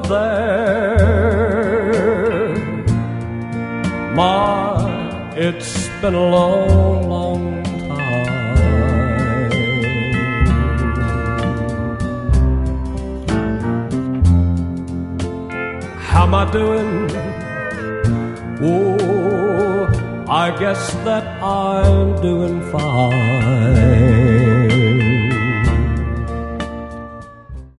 there. My, it's been a long, long time. How am I doing? Oh, I guess that I'm doing fine.